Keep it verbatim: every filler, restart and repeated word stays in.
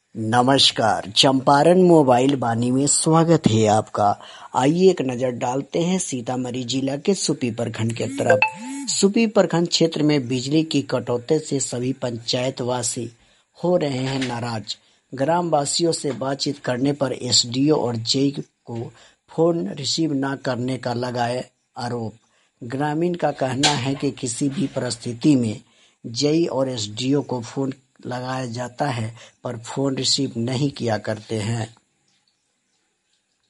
नमस्कार, चंपारण मोबाइल वाणी में स्वागत है आपका। आइए एक नजर डालते हैं सीतामढ़ी जिला के सुपी प्रखंड के तरफ। सुपी प्रखंड क्षेत्र में बिजली की कटौती से सभी पंचायतवासी हो रहे हैं नाराज। ग्राम वासियों से बातचीत करने पर एसडीओ और जेई को फोन रिसीव न करने का लगाए आरोप। ग्रामीण का कहना है कि किसी भी परिस्थिति में जेई और एसडीओ को फोन लगाया जाता है पर फोन रिसीव नहीं किया करते हैं।